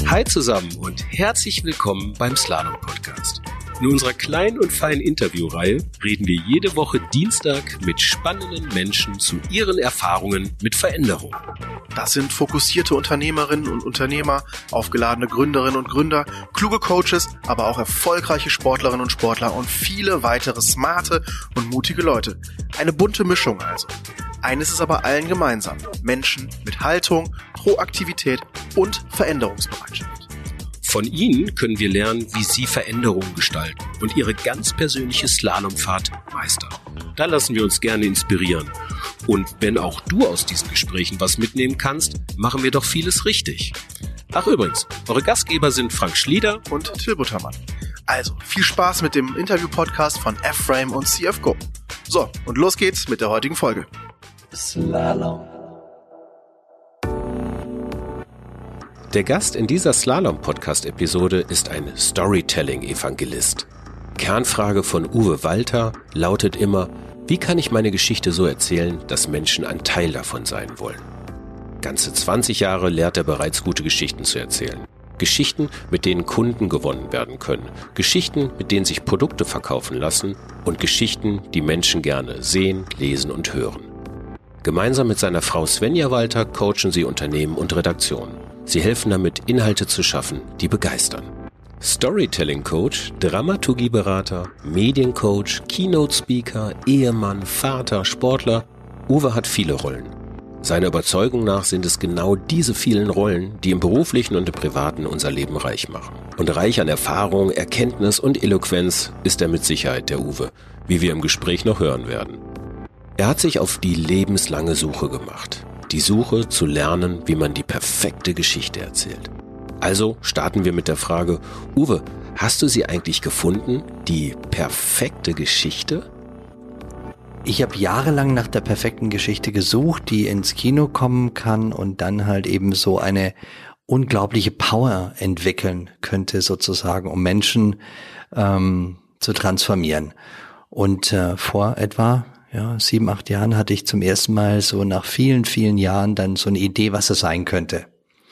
Hi zusammen und herzlich willkommen beim Slalom Podcast. In unserer kleinen und feinen Interviewreihe reden wir jede Woche Dienstag mit spannenden Menschen zu ihren Erfahrungen mit Veränderung. Das sind fokussierte Unternehmerinnen und Unternehmer, aufgeladene Gründerinnen und Gründer, kluge Coaches, aber auch erfolgreiche Sportlerinnen und Sportler und viele weitere smarte und mutige Leute. Eine bunte Mischung also. Eines ist aber allen gemeinsam: Menschen mit Haltung, Proaktivität und Veränderungsbereitschaft. Von ihnen können wir lernen, wie sie Veränderungen gestalten und ihre ganz persönliche Slalomfahrt meistern. Da lassen wir uns gerne inspirieren. Und wenn auch du aus diesen Gesprächen was mitnehmen kannst, machen wir doch vieles richtig. Ach übrigens, eure Gastgeber sind Frank Schlieder und Till Buttermann. Also viel Spaß mit dem Interview-Podcast von F-Frame und CFGO. So, und los geht's mit der heutigen Folge. Slalom. Der Gast in dieser Slalom-Podcast-Episode ist ein Storytelling-Evangelist. Kernfrage von Uwe Walter lautet immer: Wie kann ich meine Geschichte so erzählen, dass Menschen ein Teil davon sein wollen? Ganze 20 Jahre lehrt er bereits, gute Geschichten zu erzählen. Geschichten, mit denen Kunden gewonnen werden können. Geschichten, mit denen sich Produkte verkaufen lassen. Und Geschichten, die Menschen gerne sehen, lesen und hören. Gemeinsam mit seiner Frau Svenja Walter coachen sie Unternehmen und Redaktionen. Sie helfen damit, Inhalte zu schaffen, die begeistern. Storytelling-Coach, Dramaturgieberater, Mediencoach, Keynote-Speaker, Ehemann, Vater, Sportler. Uwe hat viele Rollen. Seiner Überzeugung nach sind es genau diese vielen Rollen, die im Beruflichen und im Privaten unser Leben reich machen. Und reich an Erfahrung, Erkenntnis und Eloquenz ist er mit Sicherheit, der Uwe, wie wir im Gespräch noch hören werden. Er hat sich auf die lebenslange Suche gemacht. Die Suche zu lernen, wie man die perfekte Geschichte erzählt. Also starten wir mit der Frage: Uwe, hast du sie eigentlich gefunden, die perfekte Geschichte? Ich habe jahrelang nach der perfekten Geschichte gesucht, die ins Kino kommen kann und dann halt eben so eine unglaubliche Power entwickeln könnte, sozusagen, um Menschen zu transformieren. Und vor etwa 7, 8 Jahren hatte ich zum ersten Mal so nach vielen, vielen Jahren dann so eine Idee, was es sein könnte.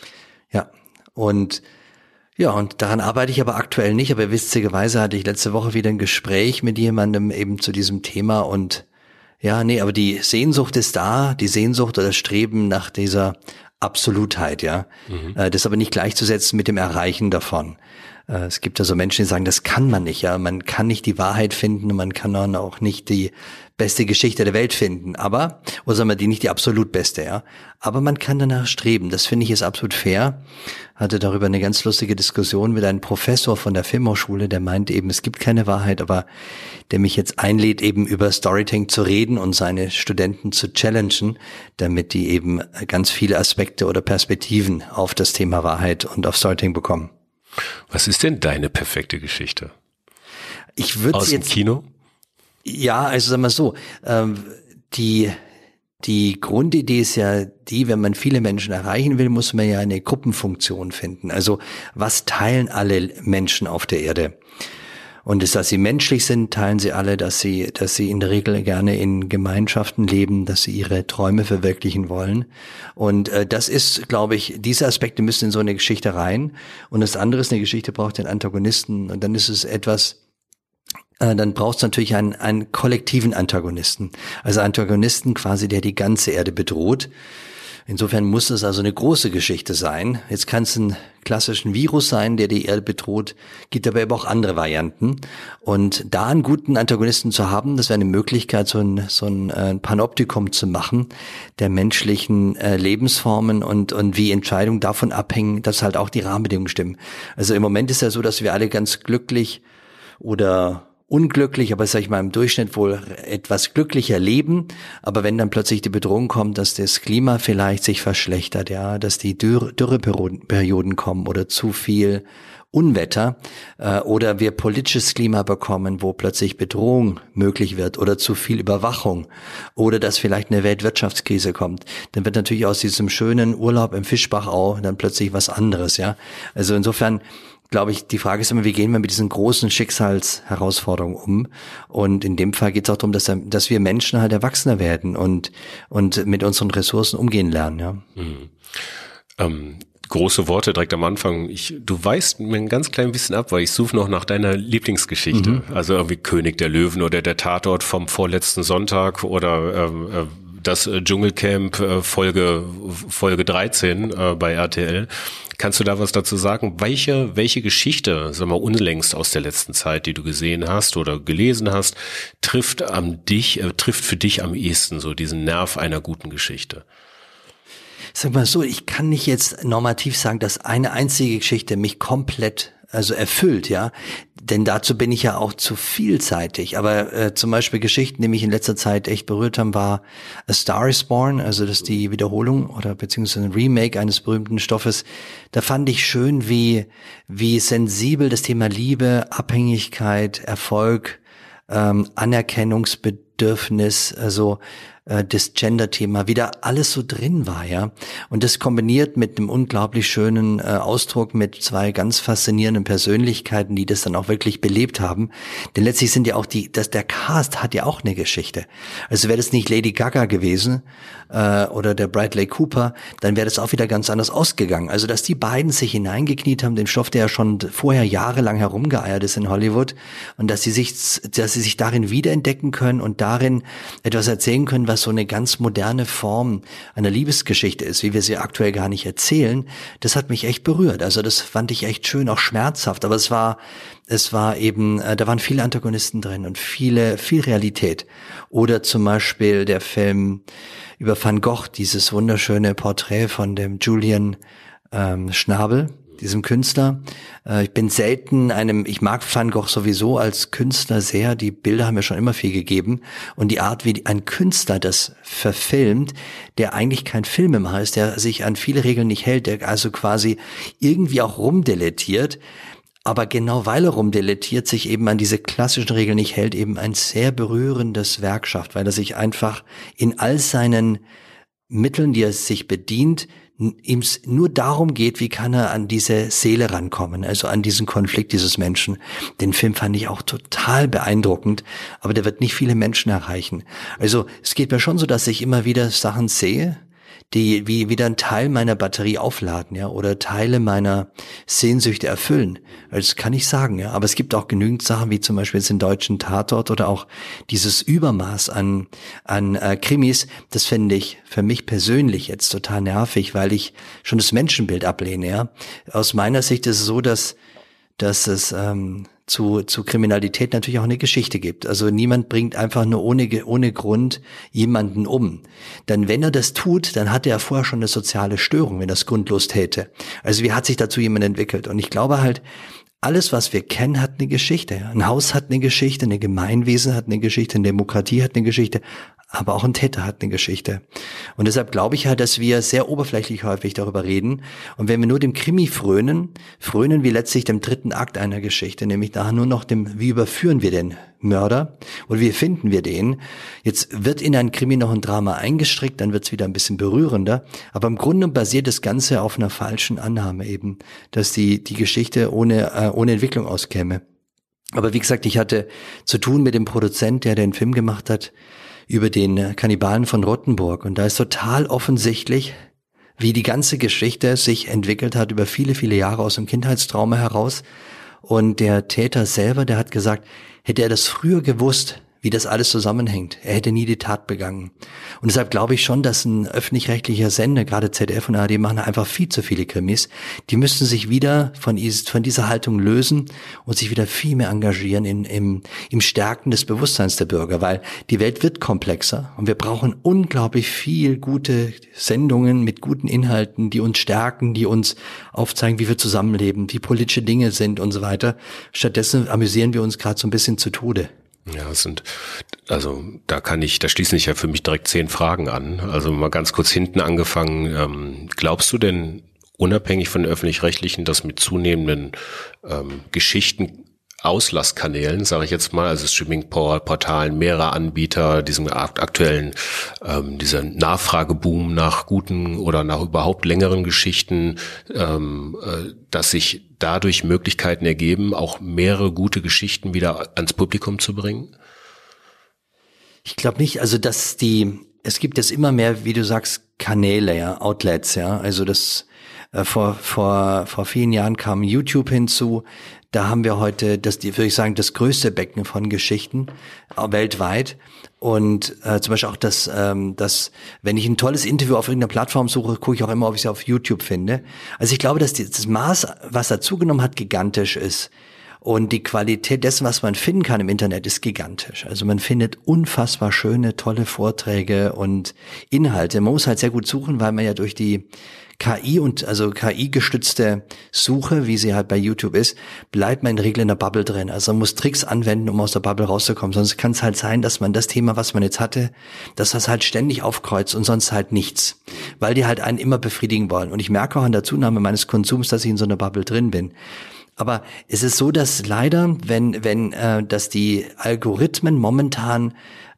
Und daran arbeite ich aber aktuell nicht, aber witzigerweise hatte ich letzte Woche wieder ein Gespräch mit jemandem eben zu diesem Thema und aber die Sehnsucht ist da, die Sehnsucht oder das Streben nach dieser Absolutheit, Das ist aber nicht gleichzusetzen mit dem Erreichen davon. Es gibt also Menschen, die sagen, das kann man nicht, man kann nicht die Wahrheit finden und man kann dann auch nicht die beste Geschichte der Welt finden, oder sagen wir nicht die absolut beste, aber man kann danach streben. Das finde ich ist absolut fair. Hatte darüber eine ganz lustige Diskussion mit einem Professor von der Filmhochschule, der meint eben, es gibt keine Wahrheit, aber der mich jetzt einlädt, eben über Storytelling zu reden und seine Studenten zu challengen, damit die eben ganz viele Aspekte oder Perspektiven auf das Thema Wahrheit und auf Storytelling bekommen. Was ist denn deine perfekte Geschichte? Ich würde aus dem Kino? Ja, also sagen wir so, die Grundidee ist ja die, wenn man viele Menschen erreichen will, muss man ja eine Gruppenfunktion finden. Also was teilen alle Menschen auf der Erde? Und ist, dass sie menschlich sind, teilen sie alle, dass sie in der Regel gerne in Gemeinschaften leben, dass sie ihre Träume verwirklichen wollen. Und das ist, glaube ich, diese Aspekte müssen in so eine Geschichte rein. Und das andere ist, eine Geschichte braucht den Antagonisten. Und dann ist es dann brauchst du natürlich einen kollektiven Antagonisten. Also Antagonisten quasi, der die ganze Erde bedroht. Insofern muss es also eine große Geschichte sein. Jetzt kann es ein klassischen Virus sein, der die Erde bedroht, gibt aber eben auch andere Varianten. Und da einen guten Antagonisten zu haben, das wäre eine Möglichkeit, so ein Panoptikum zu machen der menschlichen Lebensformen und wie Entscheidungen davon abhängen, dass halt auch die Rahmenbedingungen stimmen. Also im Moment ist ja so, dass wir alle ganz glücklich oder unglücklich, aber sag ich mal im Durchschnitt wohl etwas glücklicher leben. Aber wenn dann plötzlich die Bedrohung kommt, dass das Klima vielleicht sich verschlechtert, dass die Dürreperioden kommen oder zu viel Unwetter oder wir politisches Klima bekommen, wo plötzlich Bedrohung möglich wird oder zu viel Überwachung oder dass vielleicht eine Weltwirtschaftskrise kommt, dann wird natürlich aus diesem schönen Urlaub im Fischbachau dann plötzlich was anderes, Also insofern glaube ich, die Frage ist immer, wie gehen wir mit diesen großen Schicksalsherausforderungen um? Und in dem Fall geht es auch darum, dass wir Menschen halt erwachsener werden und mit unseren Ressourcen umgehen lernen, Mhm. große Worte direkt am Anfang. Du weißt mir ein ganz klein bisschen ab, weil ich suche noch nach deiner Lieblingsgeschichte. Also irgendwie König der Löwen oder der Tatort vom vorletzten Sonntag oder das Dschungelcamp Folge 13 bei RTL. Kannst du da was dazu sagen? Welche Geschichte, sag mal, unlängst aus der letzten Zeit, die du gesehen hast oder gelesen hast, trifft für dich am ehesten so diesen Nerv einer guten Geschichte? Sag mal so, ich kann nicht jetzt normativ sagen, dass eine einzige Geschichte mich komplett erfüllt, ja, denn dazu bin ich ja auch zu vielseitig. Aber zum Beispiel Geschichten, die mich in letzter Zeit echt berührt haben, war A Star is Born, also das ist die Wiederholung oder beziehungsweise ein Remake eines berühmten Stoffes. Da fand ich schön, wie sensibel das Thema Liebe, Abhängigkeit, Erfolg, Anerkennungsbedürfnis, also das Gender-Thema wieder alles so drin war, ja. Und das kombiniert mit einem unglaublich schönen Ausdruck mit zwei ganz faszinierenden Persönlichkeiten, die das dann auch wirklich belebt haben. Denn letztlich sind ja auch der Cast hat ja auch eine Geschichte. Also wäre das nicht Lady Gaga gewesen oder der Bradley Cooper, dann wäre das auch wieder ganz anders ausgegangen. Also dass die beiden sich hineingekniet haben, den Stoff, der ja schon vorher jahrelang herumgeeiert ist in Hollywood, und dass sie sich darin wiederentdecken können und darin etwas erzählen können, was so eine ganz moderne Form einer Liebesgeschichte ist, wie wir sie aktuell gar nicht erzählen, das hat mich echt berührt. Also das fand ich echt schön, auch schmerzhaft, aber es war eben, da waren viele Antagonisten drin und viel Realität. Oder zum Beispiel der Film über Van Gogh, dieses wunderschöne Porträt von dem Julian Schnabel, diesem Künstler. Ich bin selten ich mag Van Gogh sowieso als Künstler sehr, die Bilder haben mir schon immer viel gegeben, und die Art, wie ein Künstler das verfilmt, der eigentlich kein Filmemacher ist, der sich an viele Regeln nicht hält, der also quasi irgendwie auch rumdilettiert, aber genau weil er rumdilettiert, sich eben an diese klassischen Regeln nicht hält, eben ein sehr berührendes Werk schafft, weil er sich einfach in all seinen Mitteln, die er sich bedient, ihm nur darum geht, wie kann er an diese Seele rankommen, also an diesen Konflikt dieses Menschen. Den Film fand ich auch total beeindruckend, aber der wird nicht viele Menschen erreichen. Also es geht mir schon so, dass ich immer wieder Sachen sehe, die wie wieder einen Teil meiner Batterie aufladen, ja, oder Teile meiner Sehnsüchte erfüllen. Das kann ich sagen, ja. Aber es gibt auch genügend Sachen, wie zum Beispiel jetzt den deutschen Tatort oder auch dieses Übermaß an Krimis. Das finde ich für mich persönlich jetzt total nervig, weil ich schon das Menschenbild ablehne, ja. Aus meiner Sicht ist es so, dass es zu Kriminalität natürlich auch eine Geschichte gibt. Also niemand bringt einfach nur ohne Grund jemanden um. Denn wenn er das tut, dann hat er vorher schon eine soziale Störung, wenn er es grundlos täte. Also wie hat sich dazu jemand entwickelt? Und ich glaube halt, alles, was wir kennen, hat eine Geschichte. Ein Haus hat eine Geschichte, eine Gemeinwesen hat eine Geschichte, eine Demokratie hat eine Geschichte, aber auch ein Täter hat eine Geschichte. Und deshalb glaube ich halt, dass wir sehr oberflächlich häufig darüber reden. Und wenn wir nur dem Krimi frönen wir letztlich dem dritten Akt einer Geschichte, nämlich nachher nur noch wie überführen wir den Mörder oder wie finden wir den? Jetzt wird in ein Krimi noch ein Drama eingestrickt, dann wird es wieder ein bisschen berührender. Aber im Grunde basiert das Ganze auf einer falschen Annahme eben, dass die Geschichte ohne Entwicklung auskäme. Aber wie gesagt, ich hatte zu tun mit dem Produzent, der den Film gemacht hat, über den Kannibalen von Rottenburg. Und da ist total offensichtlich, wie die ganze Geschichte sich entwickelt hat über viele, viele Jahre aus dem Kindheitstrauma heraus. Und der Täter selber, der hat gesagt, hätte er das früher gewusst, wie das alles zusammenhängt, er hätte nie die Tat begangen. Und deshalb glaube ich schon, dass ein öffentlich-rechtlicher Sender, gerade ZDF und ARD, machen einfach viel zu viele Krimis. Die müssten sich wieder von dieser Haltung lösen und sich wieder viel mehr engagieren im Stärken des Bewusstseins der Bürger, weil die Welt wird komplexer und wir brauchen unglaublich viel gute Sendungen mit guten Inhalten, die uns stärken, die uns aufzeigen, wie wir zusammenleben, wie politische Dinge sind und so weiter. Stattdessen amüsieren wir uns gerade so ein bisschen zu Tode. Ja, da schließen sich ja für mich direkt 10 Fragen an. Also mal ganz kurz hinten angefangen. Glaubst du denn, unabhängig von den Öffentlich-Rechtlichen, dass mit zunehmenden Auslasskanälen, sage ich jetzt mal, also Streaming-Portalen, mehrere Anbieter, diesem aktuellen, dieser Nachfrageboom nach guten oder nach überhaupt längeren Geschichten, dass sich dadurch Möglichkeiten ergeben, auch mehrere gute Geschichten wieder ans Publikum zu bringen? Ich glaube nicht, also es gibt jetzt immer mehr, wie du sagst, Kanäle, ja, Outlets, ja, also Vor vielen Jahren kam YouTube hinzu. Da haben wir heute, würde ich sagen, das größte Becken von Geschichten weltweit. Und zum Beispiel auch das, wenn ich ein tolles Interview auf irgendeiner Plattform suche, gucke ich auch immer, ob ich es auf YouTube finde. Also ich glaube, dass das Maß, was da zugenommen hat, gigantisch ist. Und die Qualität dessen, was man finden kann im Internet, ist gigantisch. Also man findet unfassbar schöne, tolle Vorträge und Inhalte. Man muss halt sehr gut suchen, weil man ja durch die KI-gestützte Suche, wie sie halt bei YouTube ist, bleibt man in der Regel in der Bubble drin. Also man muss Tricks anwenden, um aus der Bubble rauszukommen. Sonst kann es halt sein, dass man das Thema, was man jetzt hatte, dass das halt ständig aufkreuzt und sonst halt nichts. Weil die halt einen immer befriedigen wollen. Und ich merke auch an der Zunahme meines Konsums, dass ich in so einer Bubble drin bin. Aber es ist so, dass leider, dass die Algorithmen momentan,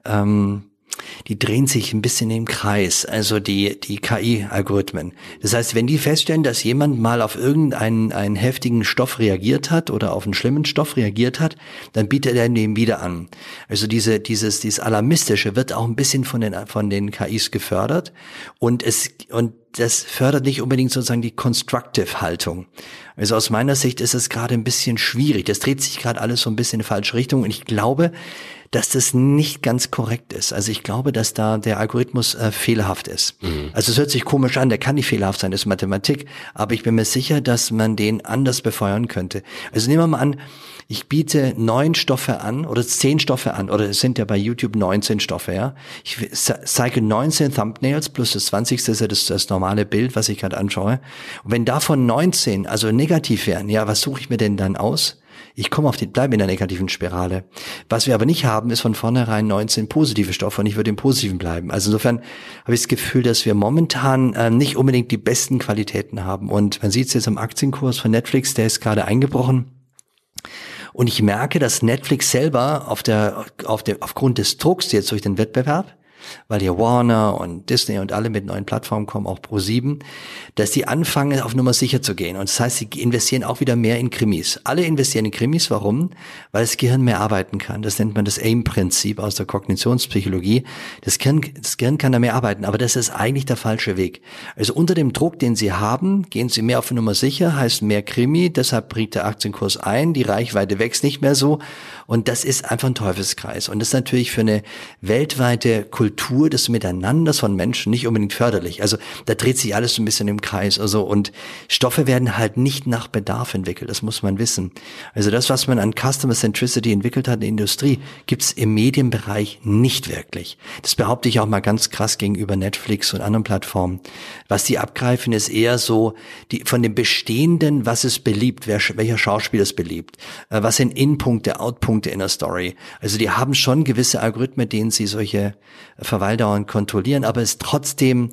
die drehen sich ein bisschen im Kreis, also die KI-Algorithmen. Das heißt, wenn die feststellen, dass jemand mal auf irgendeinen heftigen Stoff reagiert hat oder auf einen schlimmen Stoff reagiert hat, dann bietet er den wieder an. Also dieses Alarmistische wird auch ein bisschen von den KIs gefördert und das fördert nicht unbedingt sozusagen die Constructive-Haltung. Also aus meiner Sicht ist es gerade ein bisschen schwierig. Das dreht sich gerade alles so ein bisschen in die falsche Richtung und ich glaube, dass das nicht ganz korrekt ist. Also ich glaube, dass da der Algorithmus fehlerhaft ist. Mhm. Also es hört sich komisch an, der kann nicht fehlerhaft sein, das ist Mathematik, aber ich bin mir sicher, dass man den anders befeuern könnte. Also nehmen wir mal an, ich biete 9 Stoffe an oder 10 Stoffe an, oder es sind ja bei YouTube 19 Stoffe, ja. Ich zeige 19 Thumbnails plus das 20. ist ja das normale Bild, was ich gerade anschaue. Und wenn davon 19 also negativ wären, ja, was suche ich mir denn dann aus? Ich bleibe in der negativen Spirale. Was wir aber nicht haben, ist von vornherein 19 positive Stoffe und ich würde im Positiven bleiben. Also insofern habe ich das Gefühl, dass wir momentan nicht unbedingt die besten Qualitäten haben. Und man sieht es jetzt am Aktienkurs von Netflix, der ist gerade eingebrochen. Und ich merke, dass Netflix selber aufgrund des Drucks jetzt durch den Wettbewerb, weil hier Warner und Disney und alle mit neuen Plattformen kommen, auch Pro7, dass die anfangen, auf Nummer sicher zu gehen. Und das heißt, sie investieren auch wieder mehr in Krimis. Alle investieren in Krimis. Warum? Weil das Gehirn mehr arbeiten kann. Das nennt man das AIM-Prinzip aus der Kognitionspsychologie. Das Gehirn kann da mehr arbeiten, aber das ist eigentlich der falsche Weg. Also unter dem Druck, den sie haben, gehen sie mehr auf Nummer sicher, heißt mehr Krimi, deshalb bricht der Aktienkurs ein, die Reichweite wächst nicht mehr so. Und das ist einfach ein Teufelskreis. Und das ist natürlich für eine weltweite Kultur des Miteinanders von Menschen nicht unbedingt förderlich. Also da dreht sich alles so ein bisschen im Kreis. Also und Stoffe werden halt nicht nach Bedarf entwickelt. Das muss man wissen. Also das, was man an Customer Centricity entwickelt hat in der Industrie, gibt's im Medienbereich nicht wirklich. Das behaupte ich auch mal ganz krass gegenüber Netflix und anderen Plattformen. Was die abgreifen, ist eher so von dem Bestehenden, was es beliebt, welcher Schauspieler es beliebt, was sind Inpunkte, Outpunkte in der Story. Also die haben schon gewisse Algorithmen, mit denen sie solche Verweildauern kontrollieren, aber es ist trotzdem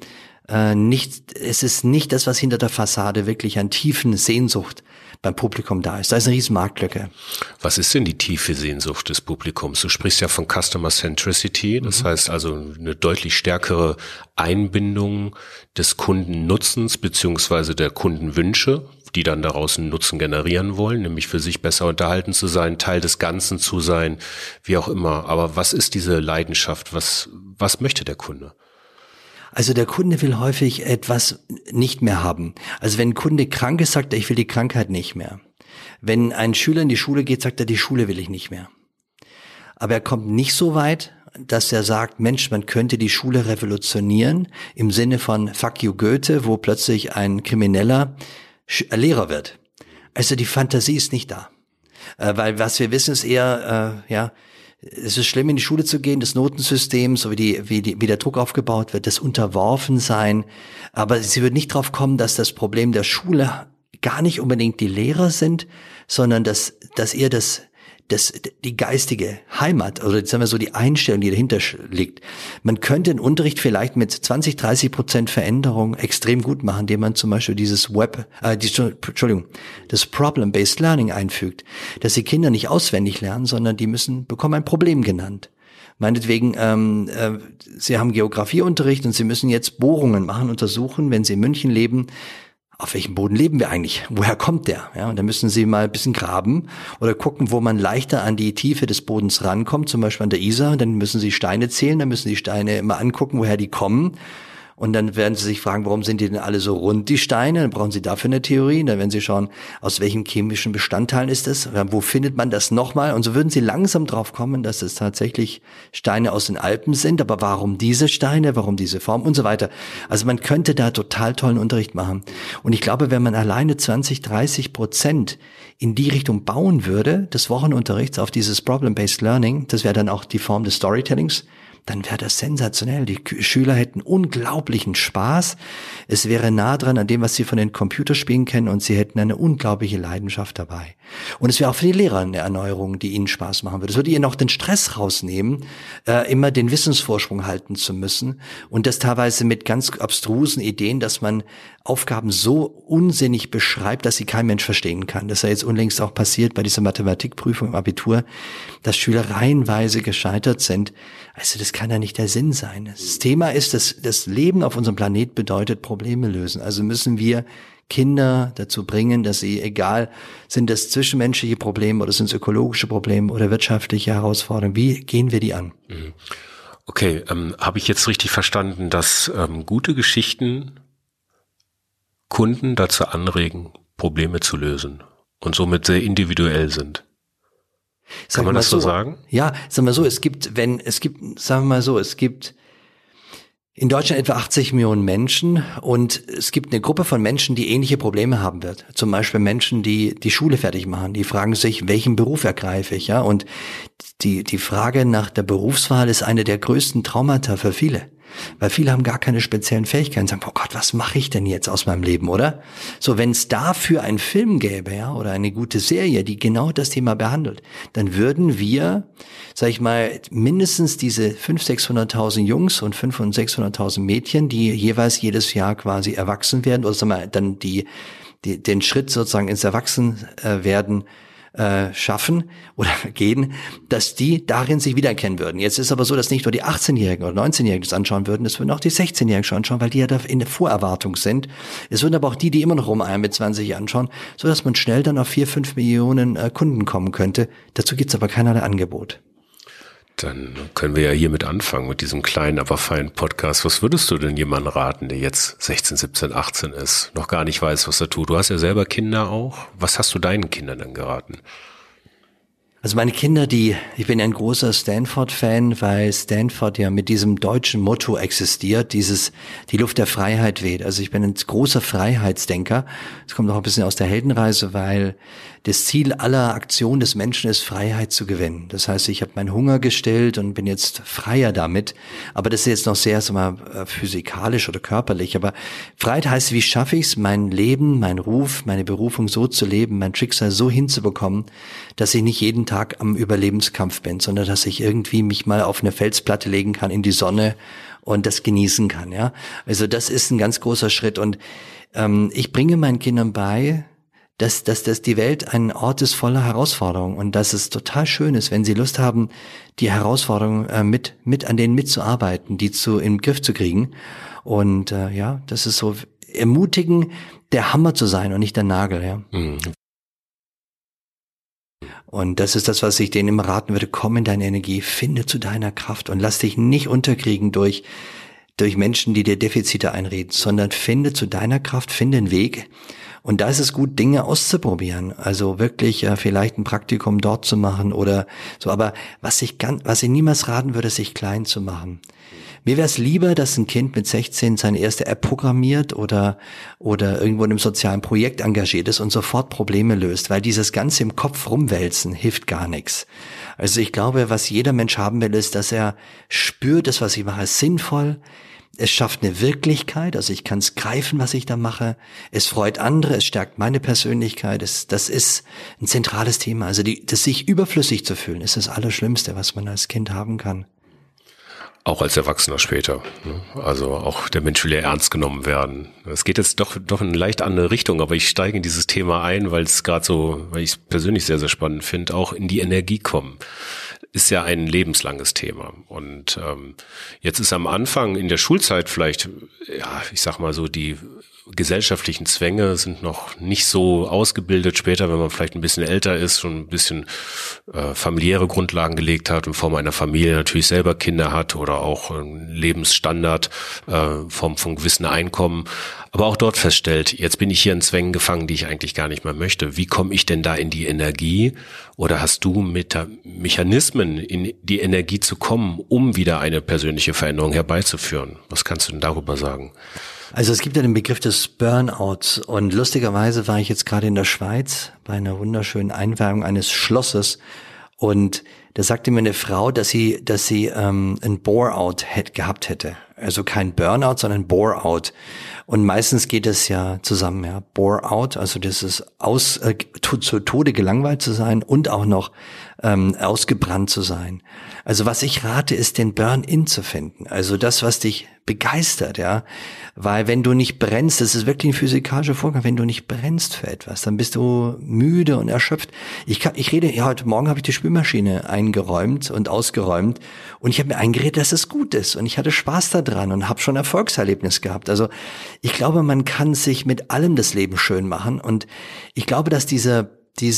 es ist nicht das, was hinter der Fassade wirklich an tiefen Sehnsucht beim Publikum da ist. Da ist eine riesen Marktlücke. Was ist denn die tiefe Sehnsucht des Publikums? Du sprichst ja von Customer Centricity, das heißt also eine deutlich stärkere Einbindung des Kundennutzens beziehungsweise der Kundenwünsche, die dann daraus einen Nutzen generieren wollen, nämlich für sich besser unterhalten zu sein, Teil des Ganzen zu sein, wie auch immer. Aber was ist diese Leidenschaft? Was möchte der Kunde? Also der Kunde will häufig etwas nicht mehr haben. Also wenn ein Kunde krank ist, sagt er, ich will die Krankheit nicht mehr. Wenn ein Schüler in die Schule geht, sagt er, die Schule will ich nicht mehr. Aber er kommt nicht so weit, dass er sagt, Mensch, man könnte die Schule revolutionieren, im Sinne von Fuck you Goethe, wo plötzlich ein Krimineller Lehrer wird. Also die Fantasie ist nicht da. Weil was wir wissen ist eher, es ist schlimm, in die Schule zu gehen, das Notensystem, so wie der Druck aufgebaut wird, das Unterworfensein. Aber sie wird nicht drauf kommen, dass das Problem der Schule gar nicht unbedingt die Lehrer sind, sondern dass eher die geistige Heimat oder sagen wir so die Einstellung, die dahinter liegt. Man könnte den Unterricht vielleicht mit 20-30% Veränderung extrem gut machen, indem man zum Beispiel das Problem-Based Learning einfügt, dass die Kinder nicht auswendig lernen, sondern die bekommen ein Problem genannt. Meinetwegen, sie haben Geografieunterricht und sie müssen jetzt Bohrungen machen, untersuchen, wenn sie in München leben, auf welchem Boden leben wir eigentlich? Woher kommt der? Ja, und dann müssen Sie mal ein bisschen graben oder gucken, wo man leichter an die Tiefe des Bodens rankommt, zum Beispiel an der Isar. Dann müssen Sie Steine zählen, dann müssen Sie Steine mal angucken, woher die kommen. Und dann werden Sie sich fragen, warum sind die denn alle so rund, die Steine? Dann brauchen Sie dafür eine Theorie. Dann werden Sie schauen, aus welchen chemischen Bestandteilen ist das? Wo findet man das nochmal? Und so würden Sie langsam drauf kommen, dass es tatsächlich Steine aus den Alpen sind. Aber warum diese Steine? Warum diese Form? Und so weiter. Also man könnte da total tollen Unterricht machen. Und ich glaube, wenn man alleine 20-30% in die Richtung bauen würde, des Wochenunterrichts auf dieses Problem-Based Learning, das wäre dann auch die Form des Storytellings, dann wäre das sensationell. Die Schüler hätten unglaublichen Spaß. Es wäre nah dran an dem, was sie von den Computerspielen kennen, und sie hätten eine unglaubliche Leidenschaft dabei. Und es wäre auch für die Lehrer eine Erneuerung, die ihnen Spaß machen würde. Es würde ihnen auch den Stress rausnehmen, immer den Wissensvorsprung halten zu müssen, und das teilweise mit ganz abstrusen Ideen, dass man Aufgaben so unsinnig beschreibt, dass sie kein Mensch verstehen kann. Das ist ja jetzt unlängst auch passiert bei dieser Mathematikprüfung im Abitur, dass Schüler reihenweise gescheitert sind. Also das kann ja nicht der Sinn sein. Das Thema ist, dass das Leben auf unserem Planet bedeutet Probleme lösen. Also müssen wir Kinder dazu bringen, dass sie, egal, sind das zwischenmenschliche Probleme oder sind es ökologische Probleme oder wirtschaftliche Herausforderungen, wie gehen wir die an? Okay, habe ich jetzt richtig verstanden, dass gute Geschichten Kunden dazu anregen, Probleme zu lösen und somit sehr individuell sind? Kann man das so sagen? Ja, sagen wir so, es gibt in Deutschland etwa 80 Millionen Menschen, und es gibt eine Gruppe von Menschen, die ähnliche Probleme haben wird. Zum Beispiel Menschen, die die Schule fertig machen, die fragen sich, welchen Beruf ergreife ich, ja? Und die Frage nach der Berufswahl ist eine der größten Traumata für viele. Weil viele haben gar keine speziellen Fähigkeiten, sagen, oh Gott, was mache ich denn jetzt aus meinem Leben, oder? So, wenn es dafür einen Film gäbe, ja, oder eine gute Serie, die genau das Thema behandelt, dann würden wir, sag ich mal, mindestens diese 500.000, 600.000 Jungs und 500.000 und 600.000 Mädchen, die jeweils jedes Jahr quasi erwachsen werden, oder sagen wir, dann den Schritt sozusagen ins Erwachsenwerden schaffen oder gehen, dass die darin sich wiedererkennen würden. Jetzt ist aber so, dass nicht nur die 18-Jährigen oder 19-Jährigen das anschauen würden, es würden auch die 16-Jährigen schon anschauen, weil die ja da in der Vorerwartung sind. Es würden aber auch die immer noch rumeiern mit 20 anschauen, so dass man schnell dann auf 4-5 Millionen Kunden kommen könnte. Dazu gibt's aber keinerlei Angebot. Dann können wir ja hiermit anfangen, mit diesem kleinen, aber feinen Podcast. Was würdest du denn jemandem raten, der jetzt 16, 17, 18 ist, noch gar nicht weiß, was er tut? Du hast ja selber Kinder auch. Was hast du deinen Kindern dann geraten? Also meine Kinder, ich bin ein großer Stanford-Fan, weil Stanford ja mit diesem deutschen Motto existiert, die Luft der Freiheit weht. Also ich bin ein großer Freiheitsdenker. Das kommt auch ein bisschen aus der Heldenreise, weil das Ziel aller Aktionen des Menschen ist, Freiheit zu gewinnen. Das heißt, ich habe meinen Hunger gestillt und bin jetzt freier damit. Aber das ist jetzt noch sehr, physikalisch oder körperlich. Aber Freiheit heißt, wie schaffe ich es, mein Leben, mein Ruf, meine Berufung so zu leben, mein Schicksal so hinzubekommen, dass ich nicht jeden Tag am Überlebenskampf bin, sondern dass ich irgendwie mich mal auf eine Felsplatte legen kann in die Sonne und das genießen kann, ja. Also das ist ein ganz großer Schritt, und ich bringe meinen Kindern bei, dass die Welt ein Ort ist voller Herausforderungen, und dass es total schön ist, wenn sie Lust haben, die Herausforderungen mit an denen mitzuarbeiten, die im Griff zu kriegen. Und das ist so ermutigen, der Hammer zu sein und nicht der Nagel, ja. Mhm. Und das ist das, was ich denen immer raten würde: Komm in deine Energie, finde zu deiner Kraft und lass dich nicht unterkriegen durch Menschen, die dir Defizite einreden, sondern finde zu deiner Kraft, finde einen Weg. Und da ist es gut, Dinge auszuprobieren. Also wirklich vielleicht ein Praktikum dort zu machen oder so. Aber was ich niemals raten würde, ist, sich klein zu machen. Mir wäre es lieber, dass ein Kind mit 16 seine erste App programmiert oder irgendwo in einem sozialen Projekt engagiert ist und sofort Probleme löst, weil dieses ganze im Kopf rumwälzen hilft gar nichts. Also ich glaube, was jeder Mensch haben will, ist, dass er spürt, das, was ich mache, ist sinnvoll. Es schafft eine Wirklichkeit, also ich kann es greifen, was ich da mache. Es freut andere, es stärkt meine Persönlichkeit. Das ist ein zentrales Thema. Also das sich überflüssig zu fühlen, ist das Allerschlimmste, was man als Kind haben kann. Auch als Erwachsener später. Also auch der Mensch will ja ernst genommen werden. Es geht jetzt doch in eine leicht andere Richtung, aber ich steige in dieses Thema ein, weil ich es persönlich sehr, sehr spannend finde, auch in die Energie kommen. Ist ja ein lebenslanges Thema. Und jetzt ist am Anfang in der Schulzeit vielleicht, ja, ich sag mal so, die gesellschaftlichen Zwänge sind noch nicht so ausgebildet. Später, wenn man vielleicht ein bisschen älter ist, schon ein bisschen familiäre Grundlagen gelegt hat, in Form einer Familie natürlich selber Kinder hat oder auch einen Lebensstandard, von gewissen Einkommen. Aber auch dort feststellt, jetzt bin ich hier in Zwängen gefangen, die ich eigentlich gar nicht mehr möchte. Wie komme ich denn da in die Energie? Oder hast du Mechanismen, in die Energie zu kommen, um wieder eine persönliche Veränderung herbeizuführen? Was kannst du denn darüber sagen? Also es gibt ja den Begriff des Burnouts und lustigerweise war ich jetzt gerade in der Schweiz bei einer wunderschönen Einweihung eines Schlosses und da sagte mir eine Frau, dass sie ein Bore-out gehabt hätte. Also kein Burnout, sondern Bore-out. Und meistens geht es ja zusammen, ja. Bore-out, also das ist zu Tode gelangweilt zu sein und auch noch ausgebrannt zu sein. Also was ich rate, ist den Burn-in zu finden. Also das, was dich begeistert, ja. Weil wenn du nicht brennst, das ist wirklich ein physikalischer Vorgang, wenn du nicht brennst für etwas, dann bist du müde und erschöpft. Heute Morgen habe ich die Spülmaschine eingeräumt und ausgeräumt und ich habe mir eingeredet, dass es gut ist und ich hatte Spaß daran und habe schon Erfolgserlebnis gehabt. Also ich glaube, man kann sich mit allem das Leben schön machen und ich glaube, dass dieses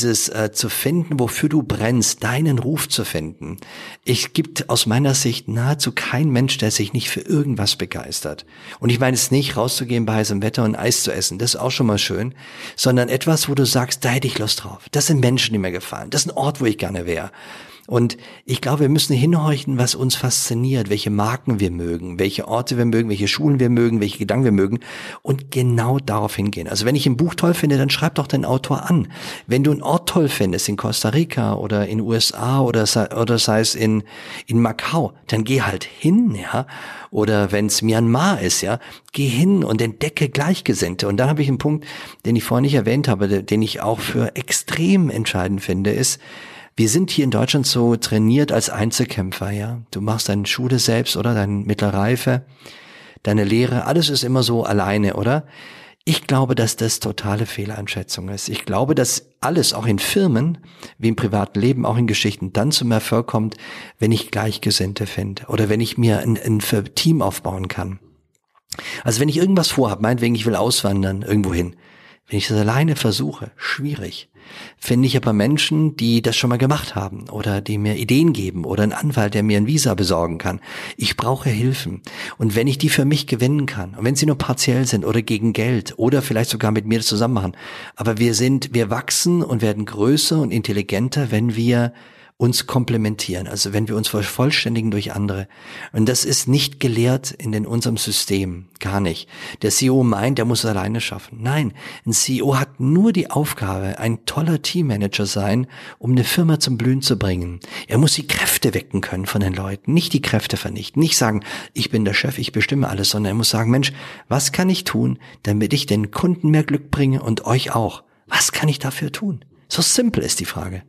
zu finden, wofür du brennst, deinen Ruf zu finden. Es gibt aus meiner Sicht nahezu kein Mensch, der sich nicht für irgendwas begeistert. Und ich meine es nicht, rauszugehen bei heißem Wetter und Eis zu essen, das ist auch schon mal schön, sondern etwas, wo du sagst, da hätte ich Lust drauf. Das sind Menschen, die mir gefallen. Das ist ein Ort, wo ich gerne wäre. Und ich glaube, wir müssen hinhorchen, was uns fasziniert, welche Marken wir mögen, welche Orte wir mögen, welche Schulen wir mögen, welche Gedanken wir mögen und genau darauf hingehen. Also wenn ich ein Buch toll finde, dann schreib doch den Autor an. Wenn du einen Ort toll findest, in Costa Rica oder in den USA oder sei es in Macau, dann geh halt hin, ja. Oder wenn es Myanmar ist, ja, geh hin und entdecke Gleichgesinnte. Und dann habe ich einen Punkt, den ich vorhin nicht erwähnt habe, den ich auch für extrem entscheidend finde, ist, wir sind hier in Deutschland so trainiert als Einzelkämpfer, ja. Du machst deine Schule selbst, oder? Deine mittlere Reife, deine Lehre, alles ist immer so alleine, oder? Ich glaube, dass das totale Fehleinschätzung ist. Ich glaube, dass alles, auch in Firmen, wie im privaten Leben, auch in Geschichten, dann zum Erfolg kommt, wenn ich Gleichgesinnte finde oder wenn ich mir ein Team aufbauen kann. Also wenn ich irgendwas vorhabe, meinetwegen ich will auswandern irgendwo hin, wenn ich das alleine versuche, schwierig. Finde ich aber Menschen, die das schon mal gemacht haben oder die mir Ideen geben oder einen Anwalt, der mir ein Visa besorgen kann. Ich brauche Hilfen. Und wenn ich die für mich gewinnen kann, und wenn sie nur partiell sind oder gegen Geld oder vielleicht sogar mit mir das zusammen machen, aber wir wachsen und werden größer und intelligenter, wenn wir uns komplementieren, also wenn wir uns vervollständigen durch andere. Und das ist nicht gelehrt in unserem System, gar nicht. Der CEO meint, er muss es alleine schaffen. Nein, ein CEO hat nur die Aufgabe, ein toller Teammanager sein, um eine Firma zum Blühen zu bringen. Er muss die Kräfte wecken können von den Leuten, nicht die Kräfte vernichten, nicht sagen, ich bin der Chef, ich bestimme alles, sondern er muss sagen, Mensch, was kann ich tun, damit ich den Kunden mehr Glück bringe und euch auch? Was kann ich dafür tun? So simpel ist die Frage.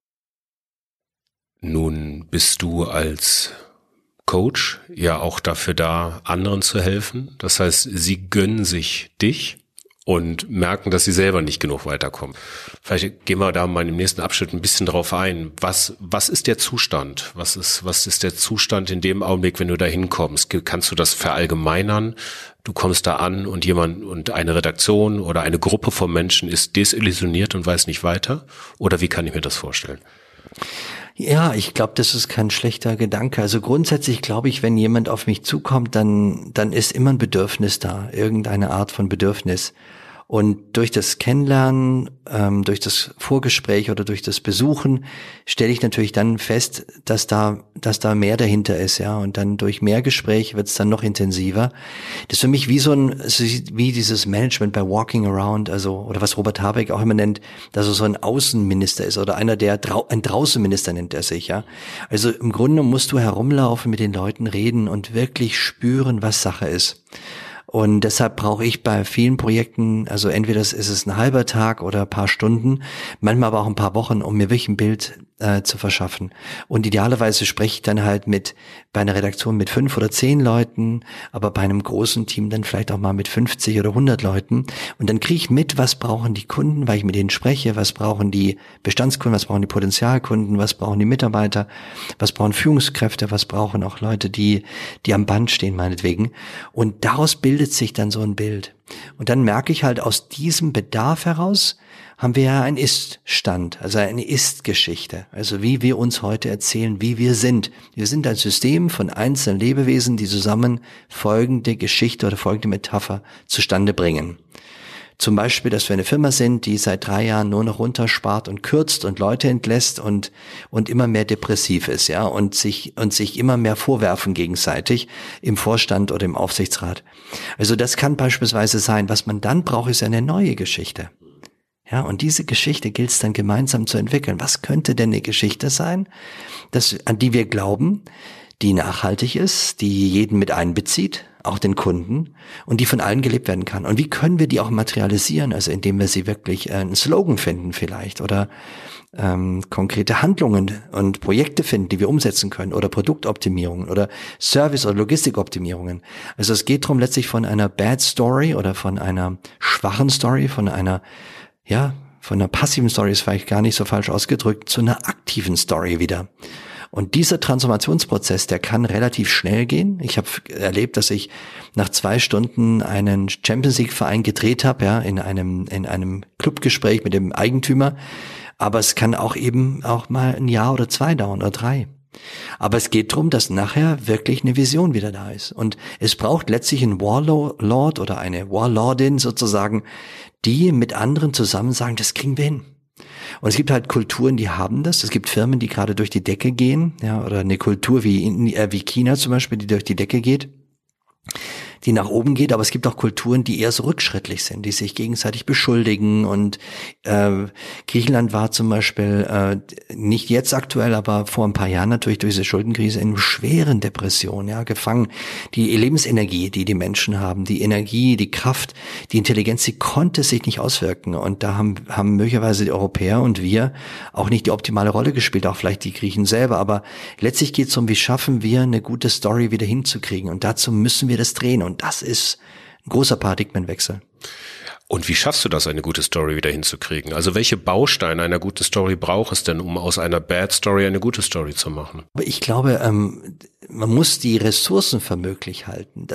Nun bist du als Coach ja auch dafür da, anderen zu helfen. Das heißt, sie gönnen sich dich und merken, dass sie selber nicht genug weiterkommen. Vielleicht gehen wir da mal im nächsten Abschnitt ein bisschen drauf ein. Was ist der Zustand? Was ist der Zustand in dem Augenblick, wenn du da hinkommst? Kannst du das verallgemeinern? Du kommst da an und eine Redaktion oder eine Gruppe von Menschen ist desillusioniert und weiß nicht weiter? Oder wie kann ich mir das vorstellen? Ja, ich glaube, das ist kein schlechter Gedanke. Also grundsätzlich glaube ich, wenn jemand auf mich zukommt, dann ist immer ein Bedürfnis da, irgendeine Art von Bedürfnis. Und durch das Kennenlernen, durch das Vorgespräch oder durch das Besuchen stelle ich natürlich dann fest, dass da mehr dahinter ist, ja. Und dann durch mehr Gespräch wird es dann noch intensiver. Das ist für mich wie dieses Management bei Walking Around, also, oder was Robert Habeck auch immer nennt, dass er so ein Außenminister ist oder einer, ein Draußenminister nennt er sich, ja. Also im Grunde musst du herumlaufen, mit den Leuten reden und wirklich spüren, was Sache ist. Und deshalb brauche ich bei vielen Projekten, also entweder ist es ein halber Tag oder ein paar Stunden, manchmal aber auch ein paar Wochen, um mir wirklich ein Bild zu verschaffen. Und idealerweise spreche ich dann halt bei einer Redaktion mit 5 oder 10 Leuten, aber bei einem großen Team dann vielleicht auch mal mit 50 oder 100 Leuten. Und dann kriege ich mit, was brauchen die Kunden, weil ich mit denen spreche, was brauchen die Bestandskunden, was brauchen die Potenzialkunden, was brauchen die Mitarbeiter, was brauchen Führungskräfte, was brauchen auch Leute, die am Band stehen meinetwegen. Und daraus bildet bildet sich dann so ein Bild. Und dann merke ich halt, aus diesem Bedarf heraus haben wir ja einen Ist-Stand, also eine Ist-Geschichte. Also wie wir uns heute erzählen, wie wir sind. Wir sind ein System von einzelnen Lebewesen, die zusammen folgende Geschichte oder folgende Metapher zustande bringen. Zum Beispiel, dass wir eine Firma sind, die seit 3 Jahren nur noch runterspart und kürzt und Leute entlässt und immer mehr depressiv ist, ja, und sich immer mehr vorwerfen gegenseitig im Vorstand oder im Aufsichtsrat. Also das kann beispielsweise sein. Was man dann braucht, ist eine neue Geschichte. Ja, und diese Geschichte gilt es dann gemeinsam zu entwickeln. Was könnte denn eine Geschichte sein, an die wir glauben, die nachhaltig ist, die jeden mit einbezieht, auch den Kunden, und die von allen gelebt werden kann? Und wie können wir die auch materialisieren? Also indem wir sie wirklich einen Slogan finden vielleicht oder konkrete Handlungen und Projekte finden, die wir umsetzen können, oder Produktoptimierungen oder Service- oder Logistikoptimierungen. Also es geht darum, letztlich von einer Bad Story oder von einer schwachen Story, von einer passiven Story ist vielleicht gar nicht so falsch ausgedrückt, zu einer aktiven Story wieder. Und dieser Transformationsprozess, der kann relativ schnell gehen. Ich habe erlebt, dass ich nach 2 Stunden einen Champions League Verein gedreht habe, ja, in einem Clubgespräch mit dem Eigentümer. Aber es kann auch mal 1 Jahr oder 2 dauern oder 3. Aber es geht darum, dass nachher wirklich eine Vision wieder da ist. Und es braucht letztlich einen Warlord oder eine Warlordin sozusagen, die mit anderen zusammen sagen, das kriegen wir hin. Und es gibt halt Kulturen, die haben das. Es gibt Firmen, die gerade durch die Decke gehen, ja, oder eine Kultur wie China zum Beispiel, die durch die Decke geht, die nach oben geht, aber es gibt auch Kulturen, die eher so rückschrittlich sind, die sich gegenseitig beschuldigen, und Griechenland war zum Beispiel nicht jetzt aktuell, aber vor ein paar Jahren natürlich durch diese Schuldenkrise in schweren Depressionen, ja, gefangen. Die Lebensenergie, die Menschen haben, die Energie, die Kraft, die Intelligenz, sie konnte sich nicht auswirken, und da haben möglicherweise die Europäer und wir auch nicht die optimale Rolle gespielt, auch vielleicht die Griechen selber, aber letztlich geht es um, wie schaffen wir eine gute Story wieder hinzukriegen, und dazu müssen wir das drehen, und das ist ein großer Paradigmenwechsel. Und wie schaffst du das, eine gute Story wieder hinzukriegen? Also welche Bausteine einer guten Story braucht es denn, um aus einer Bad Story eine gute Story zu machen? Ich glaube, man muss die Ressourcen für möglich halten,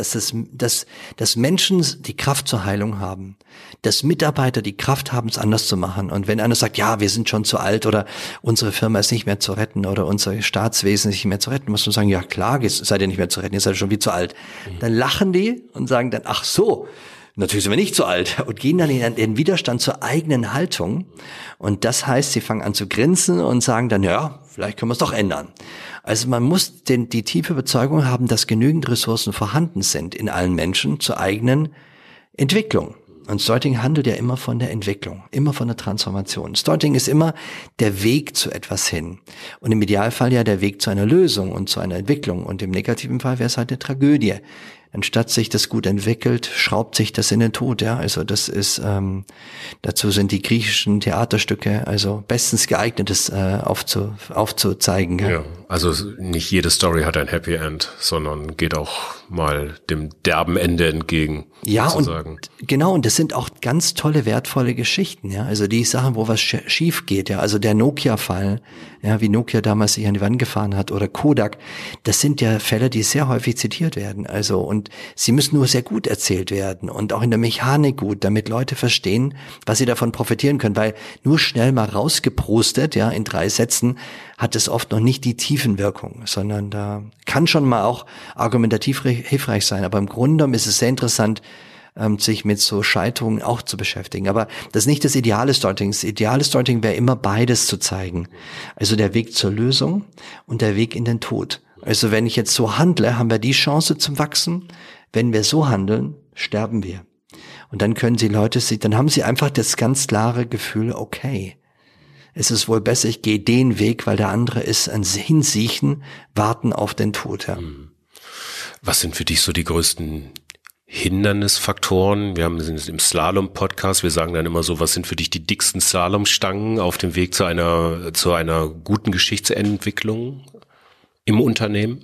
dass Menschen die Kraft zur Heilung haben, dass Mitarbeiter die Kraft haben, es anders zu machen. Und wenn einer sagt, ja, wir sind schon zu alt oder unsere Firma ist nicht mehr zu retten oder unser Staatswesen ist nicht mehr zu retten, muss man sagen, ja klar, seid ihr nicht mehr zu retten, ihr seid schon wie zu alt. Dann lachen die und sagen dann, ach so, natürlich sind wir nicht zu alt, und gehen dann in den Widerstand zur eigenen Haltung. Und das heißt, sie fangen an zu grinsen und sagen dann, ja, vielleicht können wir es doch ändern. Also man muss die tiefe Überzeugung haben, dass genügend Ressourcen vorhanden sind in allen Menschen zur eigenen Entwicklung. Und Storytelling handelt ja immer von der Entwicklung, immer von der Transformation. Storytelling ist immer der Weg zu etwas hin. Und im Idealfall ja der Weg zu einer Lösung und zu einer Entwicklung. Und im negativen Fall wäre es halt eine Tragödie. Anstatt sich das gut entwickelt, schraubt sich das in den Tod, ja. Also das ist, dazu sind die griechischen Theaterstücke also bestens geeignet, das aufzuzeigen. Ja. Ja, also nicht jede Story hat ein Happy End, sondern geht auch mal dem derben Ende entgegen. Ja, sozusagen. Und genau, und das sind auch ganz tolle, wertvolle Geschichten, ja. Also die Sachen, wo was schief geht, ja. Also der Nokia-Fall, ja, wie Nokia damals sich an die Wand gefahren hat, oder Kodak, das sind ja Fälle, die sehr häufig zitiert werden. Also, und sie müssen nur sehr gut erzählt werden und auch in der Mechanik gut, damit Leute verstehen, was sie davon profitieren können, weil nur schnell mal rausgeprostet, ja, in 3 Sätzen, hat es oft noch nicht die Tiefenwirkung, sondern da kann schon mal auch argumentativ hilfreich sein. Aber im Grunde genommen ist es sehr interessant, sich mit so Scheiterungen auch zu beschäftigen. Aber das ist nicht das ideale Storytelling. Das ideale Storytelling wäre immer beides zu zeigen. Also der Weg zur Lösung und der Weg in den Tod. Also wenn ich jetzt so handle, haben wir die Chance zum Wachsen. Wenn wir so handeln, sterben wir. Und dann können dann haben sie einfach das ganz klare Gefühl, okay, es ist wohl besser, ich gehe den Weg, weil der andere ist ein Hinsiechen, warten auf den Tod. Ja. Was sind für dich so die größten Hindernisfaktoren? Wir haben im Slalom-Podcast, wir sagen dann immer so, was sind für dich die dicksten Slalomstangen auf dem Weg zu einer guten Geschichtsentwicklung im Unternehmen?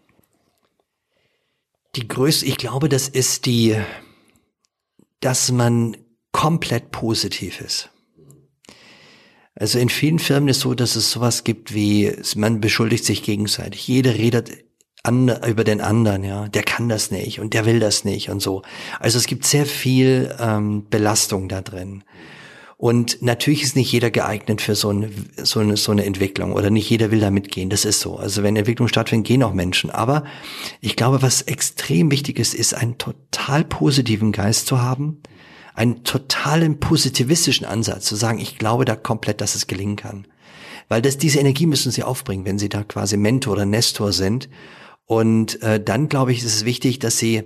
Die größte, ich glaube, das ist dass man komplett positiv ist. Also in vielen Firmen ist es so, dass es sowas gibt wie, man beschuldigt sich gegenseitig. Jeder redet über den anderen, ja, der kann das nicht und der will das nicht und so. Also es gibt sehr viel Belastung da drin. Und natürlich ist nicht jeder geeignet für so eine Entwicklung oder nicht jeder will da mitgehen. Das ist so. Also wenn Entwicklung stattfindet, gehen auch Menschen. Aber ich glaube, was extrem wichtig ist einen total positiven Geist zu haben, einen totalen positivistischen Ansatz, zu sagen, ich glaube da komplett, dass es gelingen kann. Weil diese Energie müssen sie aufbringen, wenn sie da quasi Mentor oder Nestor sind. Und dann, glaube ich, ist es wichtig, dass sie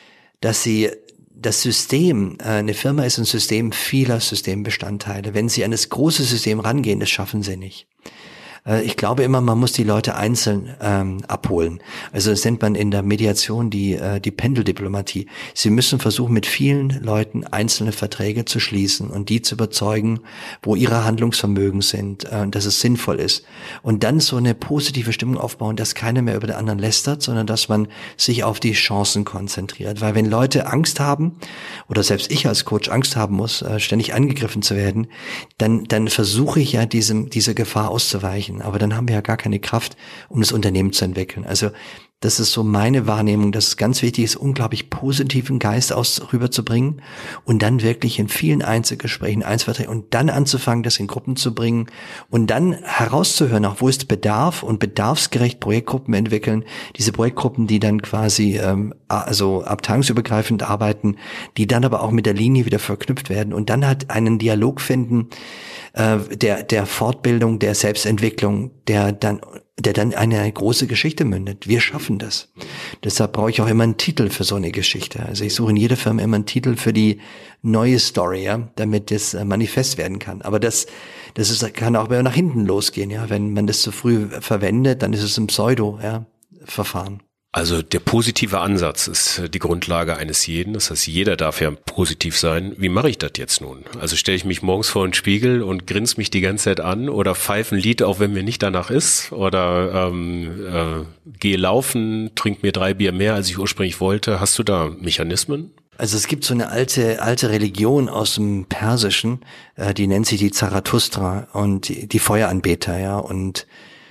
das System, eine Firma ist ein System vieler Systembestandteile. Wenn sie an das große System rangehen, das schaffen sie nicht. Ich glaube immer, man muss die Leute einzeln abholen. Also das nennt man in der Mediation die Pendeldiplomatie. Sie müssen versuchen, mit vielen Leuten einzelne Verträge zu schließen und die zu überzeugen, wo ihre Handlungsvermögen sind, dass es sinnvoll ist. Und dann so eine positive Stimmung aufbauen, dass keiner mehr über den anderen lästert, sondern dass man sich auf die Chancen konzentriert. Weil wenn Leute Angst haben, oder selbst ich als Coach Angst haben muss, ständig angegriffen zu werden, dann versuche ich ja dieser Gefahr auszuweichen. Aber dann haben wir ja gar keine Kraft, um das Unternehmen zu entwickeln. Also das ist so meine Wahrnehmung, dass es ganz wichtig ist, unglaublich positiven Geist rüberzubringen und dann wirklich in vielen Einzelgesprächen und dann anzufangen, das in Gruppen zu bringen und dann herauszuhören, auch wo ist Bedarf und bedarfsgerecht Projektgruppen entwickeln. Diese Projektgruppen, die dann quasi also abteilungsübergreifend arbeiten, die dann aber auch mit der Linie wieder verknüpft werden und dann halt einen Dialog finden, der Fortbildung, der Selbstentwicklung, der dann eine große Geschichte mündet. Wir schaffen das. Deshalb brauche ich auch immer einen Titel für so eine Geschichte. Also ich suche in jeder Firma immer einen Titel für die neue Story, ja, damit das manifest werden kann. Aber das kann auch nach hinten losgehen, ja. Wenn man das zu früh verwendet, dann ist es ein Pseudo-Verfahren. Also der positive Ansatz ist die Grundlage eines jeden. Das heißt, jeder darf ja positiv sein. Wie mache ich das jetzt nun? Also stelle ich mich morgens vor den Spiegel und grinse mich die ganze Zeit an oder pfeife ein Lied, auch wenn mir nicht danach ist, oder gehe laufen, trinke mir 3 Bier mehr, als ich ursprünglich wollte. Hast du da Mechanismen? Also es gibt so eine alte Religion aus dem Persischen, die nennt sich die Zarathustra und die Feueranbeter, ja, und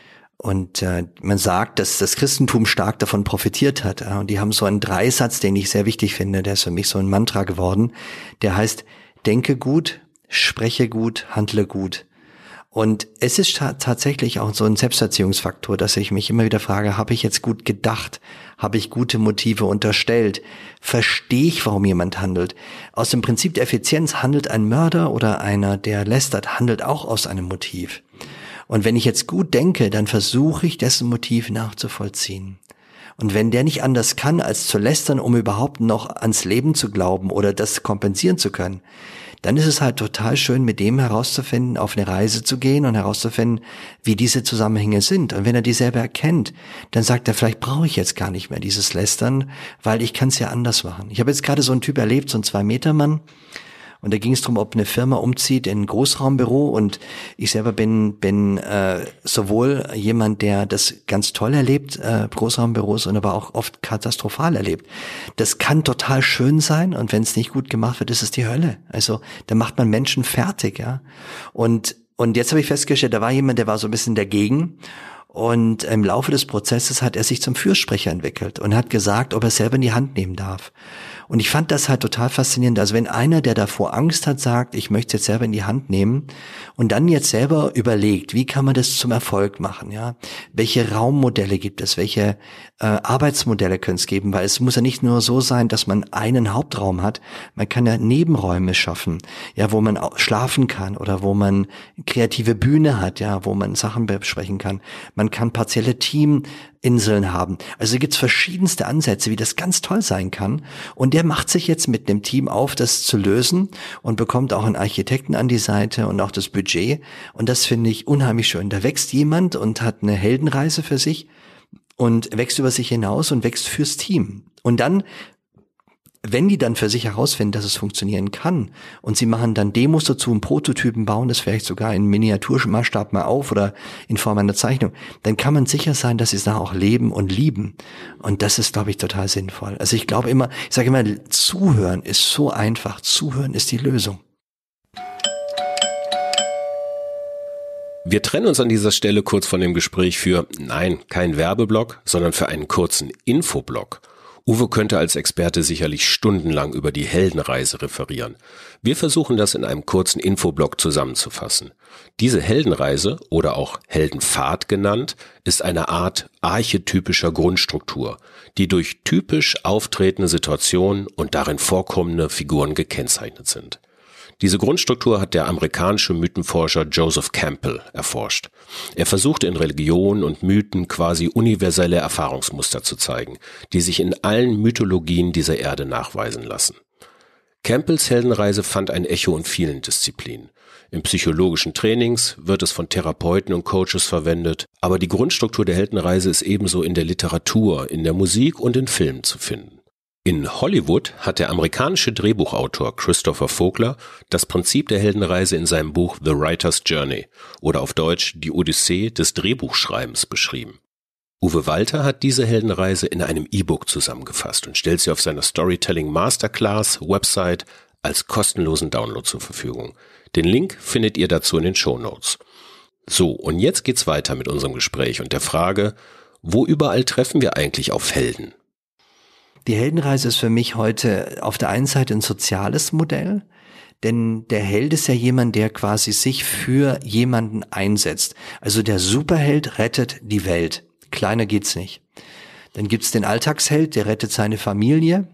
man sagt, dass das Christentum stark davon profitiert hat. Und die haben so einen Dreisatz, den ich sehr wichtig finde, der ist für mich so ein Mantra geworden. Der heißt, denke gut, spreche gut, handle gut. Und es ist tatsächlich auch so ein Selbsterziehungsfaktor, dass ich mich immer wieder frage, habe ich jetzt gut gedacht? Habe ich gute Motive unterstellt? Verstehe ich, warum jemand handelt? Aus dem Prinzip der Effizienz handelt ein Mörder oder einer, der lästert, handelt auch aus einem Motiv. Und wenn ich jetzt gut denke, dann versuche ich, dessen Motiv nachzuvollziehen. Und wenn der nicht anders kann, als zu lästern, um überhaupt noch ans Leben zu glauben oder das kompensieren zu können, dann ist es halt total schön, mit dem herauszufinden, auf eine Reise zu gehen und herauszufinden, wie diese Zusammenhänge sind. Und wenn er die selber erkennt, dann sagt er, vielleicht brauche ich jetzt gar nicht mehr dieses Lästern, weil ich kann es ja anders machen. Ich habe jetzt gerade so einen Typ erlebt, so einen 2-Meter-Mann, und da ging es darum, ob eine Firma umzieht in ein Großraumbüro, und ich selber bin sowohl jemand, der das ganz toll erlebt, Großraumbüros, und aber auch oft katastrophal erlebt. Das kann total schön sein, und wenn es nicht gut gemacht wird, ist es die Hölle. Also da macht man Menschen fertig, ja. Und jetzt habe ich festgestellt, da war jemand, der war so ein bisschen dagegen. Und im Laufe des Prozesses hat er sich zum Fürsprecher entwickelt und hat gesagt, ob er selber in die Hand nehmen darf. Und ich fand das halt total faszinierend. Also wenn einer, der davor Angst hat, sagt, ich möchte es jetzt selber in die Hand nehmen und dann jetzt selber überlegt, wie kann man das zum Erfolg machen, ja? Welche Raummodelle gibt es? Welche Arbeitsmodelle können es geben? Weil es muss ja nicht nur so sein, dass man einen Hauptraum hat. Man kann ja Nebenräume schaffen, ja, wo man auch schlafen kann oder wo man kreative Bühne hat, ja, wo man Sachen besprechen kann. Man kann partielle Teaminseln haben. Also gibt's verschiedenste Ansätze, wie das ganz toll sein kann. Und der macht sich jetzt mit einem Team auf, das zu lösen, und bekommt auch einen Architekten an die Seite und auch das Budget. Und das finde ich unheimlich schön. Da wächst jemand und hat eine Heldenreise für sich und wächst über sich hinaus und wächst fürs Team. Und dann, wenn die dann für sich herausfinden, dass es funktionieren kann, und sie machen dann Demos dazu und Prototypen, bauen das vielleicht sogar in Miniaturmaßstab mal auf oder in Form einer Zeichnung, dann kann man sicher sein, dass sie es nachher auch leben und lieben. Und das ist, glaube ich, total sinnvoll. Also ich sage immer, zuhören ist so einfach. Zuhören ist die Lösung. Wir trennen uns an dieser Stelle kurz von dem Gespräch für, nein, kein Werbeblock, sondern für einen kurzen Infoblock. Uwe könnte als Experte sicherlich stundenlang über die Heldenreise referieren. Wir versuchen das in einem kurzen Infoblock zusammenzufassen. Diese Heldenreise, oder auch Heldenpfad genannt, ist eine Art archetypischer Grundstruktur, die durch typisch auftretende Situationen und darin vorkommende Figuren gekennzeichnet sind. Diese Grundstruktur hat der amerikanische Mythenforscher Joseph Campbell erforscht. Er versuchte in Religionen und Mythen quasi universelle Erfahrungsmuster zu zeigen, die sich in allen Mythologien dieser Erde nachweisen lassen. Campbells Heldenreise fand ein Echo in vielen Disziplinen. In psychologischen Trainings wird es von Therapeuten und Coaches verwendet, aber die Grundstruktur der Heldenreise ist ebenso in der Literatur, in der Musik und in Filmen zu finden. In Hollywood hat der amerikanische Drehbuchautor Christopher Vogler das Prinzip der Heldenreise in seinem Buch The Writer's Journey oder auf Deutsch Die Odyssee des Drehbuchschreibens beschrieben. Uwe Walter hat diese Heldenreise in einem E-Book zusammengefasst und stellt sie auf seiner Storytelling Masterclass Website als kostenlosen Download zur Verfügung. Den Link findet ihr dazu in den Shownotes. So, und jetzt geht's weiter mit unserem Gespräch und der Frage, wo überall treffen wir eigentlich auf Helden? Die Heldenreise ist für mich heute auf der einen Seite ein soziales Modell, denn der Held ist ja jemand, der quasi sich für jemanden einsetzt. Also der Superheld rettet die Welt. Kleiner geht's nicht. Dann gibt's den Alltagsheld, der rettet seine Familie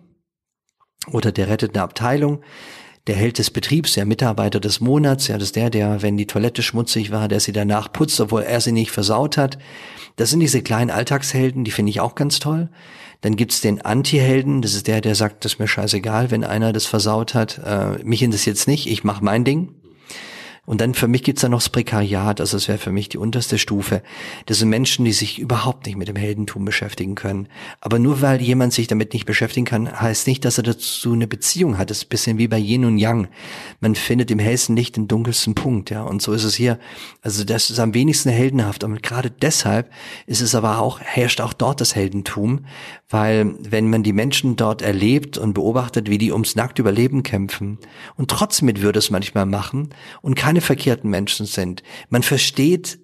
oder der rettet eine Abteilung. Der Held des Betriebs, der Mitarbeiter des Monats, ja, das ist der, wenn die Toilette schmutzig war, der sie danach putzt, obwohl er sie nicht versaut hat. Das sind diese kleinen Alltagshelden, die finde ich auch ganz toll. Dann gibt's den Anti-Helden, das ist der sagt, das ist mir scheißegal, wenn einer das versaut hat. Mich interessiert's nicht, ich mache mein Ding. Und dann für mich gibt's da noch das Prekariat, also das wäre für mich die unterste Stufe. Das sind Menschen, die sich überhaupt nicht mit dem Heldentum beschäftigen können. Aber nur weil jemand sich damit nicht beschäftigen kann, heißt nicht, dass er dazu eine Beziehung hat. Das ist ein bisschen wie bei Yin und Yang. Man findet im hellsten Licht den dunkelsten Punkt, ja. Und so ist es hier. Also das ist am wenigsten heldenhaft. Und gerade deshalb ist es aber auch, herrscht auch dort das Heldentum, weil wenn man die Menschen dort erlebt und beobachtet, wie die ums nackte Überleben kämpfen und trotzdem mit Würde es manchmal machen und keine verkehrten Menschen sind. Man versteht,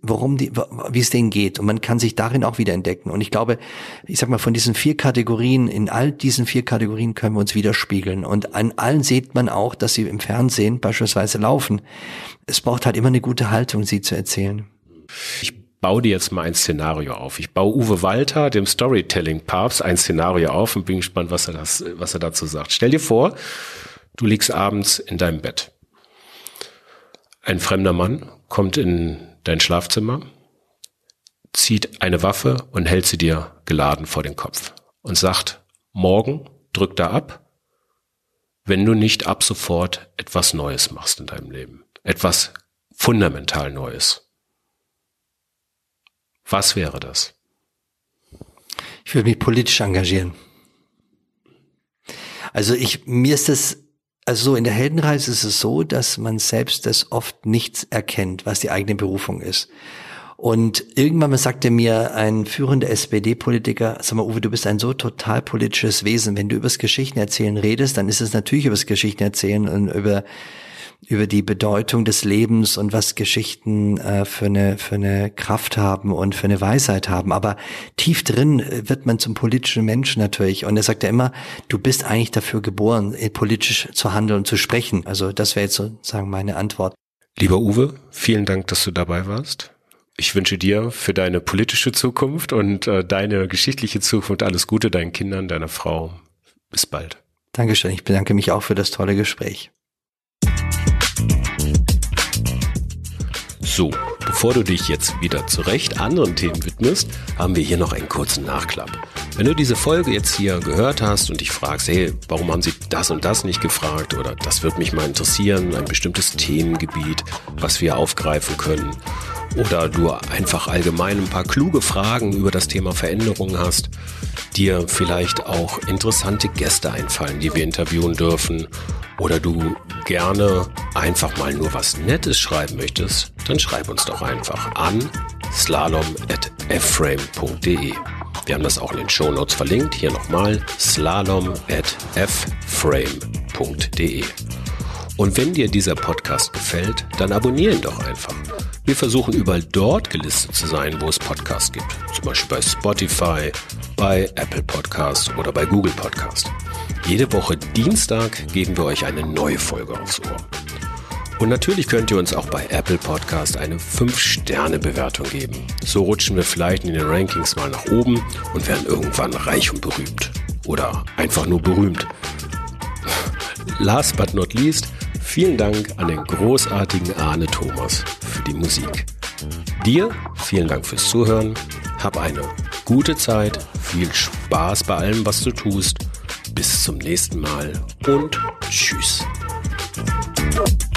wie es denen geht und man kann sich darin auch wieder entdecken. Und ich glaube, ich sag mal, von diesen 4 Kategorien, in all diesen 4 Kategorien können wir uns widerspiegeln. Und an allen sieht man auch, dass sie im Fernsehen beispielsweise laufen. Es braucht halt immer eine gute Haltung, sie zu erzählen. Ich baue dir jetzt mal ein Szenario auf. Ich baue Uwe Walter, dem Storytelling-Papst, ein Szenario auf und bin gespannt, was er dazu sagt. Stell dir vor, du liegst abends in deinem Bett. Ein fremder Mann kommt in dein Schlafzimmer, zieht eine Waffe und hält sie dir geladen vor den Kopf und sagt, morgen drückt er ab, wenn du nicht ab sofort etwas Neues machst in deinem Leben. Etwas fundamental Neues. Was wäre das? Ich würde mich politisch engagieren. Also mir ist das, also so in der Heldenreise ist es so, dass man selbst das oft nicht erkennt, was die eigene Berufung ist. Und irgendwann mal sagte mir ein führender SPD-Politiker, sag mal Uwe, du bist ein so total politisches Wesen. Wenn du übers Geschichtenerzählen redest, dann ist es natürlich übers Geschichtenerzählen und über die Bedeutung des Lebens und was Geschichten für eine Kraft haben und für eine Weisheit haben. Aber tief drin wird man zum politischen Menschen natürlich. Und er sagt ja immer, du bist eigentlich dafür geboren, politisch zu handeln und zu sprechen. Also das wäre jetzt sozusagen meine Antwort. Lieber Uwe, vielen Dank, dass du dabei warst. Ich wünsche dir für deine politische Zukunft und deine geschichtliche Zukunft alles Gute, deinen Kindern, deiner Frau. Bis bald. Dankeschön. Ich bedanke mich auch für das tolle Gespräch. So, bevor du dich jetzt wieder zu Recht anderen Themen widmest, haben wir hier noch einen kurzen Nachklapp. Wenn du diese Folge jetzt hier gehört hast und dich fragst, hey, warum haben sie das und das nicht gefragt oder das würde mich mal interessieren, ein bestimmtes Themengebiet, was wir aufgreifen können, oder du einfach allgemein ein paar kluge Fragen über das Thema Veränderung hast, dir vielleicht auch interessante Gäste einfallen, die wir interviewen dürfen, oder du gerne einfach mal nur was Nettes schreiben möchtest, dann schreib uns doch einfach an slalom@fframe.de. Wir haben das auch in den Shownotes verlinkt. Hier nochmal slalom@fframe.de. Und wenn dir dieser Podcast gefällt, dann abonniere ihn doch einfach. Wir versuchen überall dort gelistet zu sein, wo es Podcasts gibt. Zum Beispiel bei Spotify, bei Apple Podcasts oder bei Google Podcasts. Jede Woche Dienstag geben wir euch eine neue Folge aufs Ohr. Und natürlich könnt ihr uns auch bei Apple Podcast eine 5-Sterne-Bewertung geben. So rutschen wir vielleicht in den Rankings mal nach oben und werden irgendwann reich und berühmt. Oder einfach nur berühmt. Last but not least, vielen Dank an den großartigen Arne Thomas für die Musik. Dir vielen Dank fürs Zuhören. Hab eine gute Zeit, viel Spaß bei allem, was du tust. Bis zum nächsten Mal und tschüss.